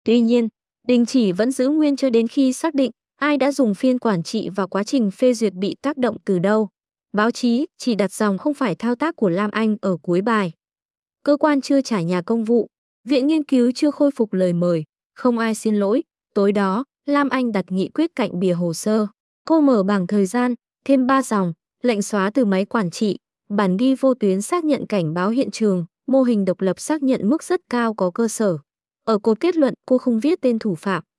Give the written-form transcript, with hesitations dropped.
Tuy nhiên, đình chỉ vẫn giữ nguyên cho đến khi xác định ai đã dùng phiên quản trị và quá trình phê duyệt bị tác động từ đâu. Báo chí chỉ đặt dòng không phải thao tác của Lam Anh ở cuối bài. Cơ quan chưa trả nhà công vụ, viện nghiên cứu chưa khôi phục lời mời, không ai xin lỗi. Tối đó, Lam Anh đặt nghị quyết cạnh bìa hồ sơ. Cô mở bảng thời gian, thêm 3 dòng, lệnh xóa từ máy quản trị, bản ghi vô tuyến xác nhận cảnh báo hiện trường, mô hình độc lập xác nhận mức rất cao có cơ sở. Ở cột kết luận cô không viết tên thủ phạm,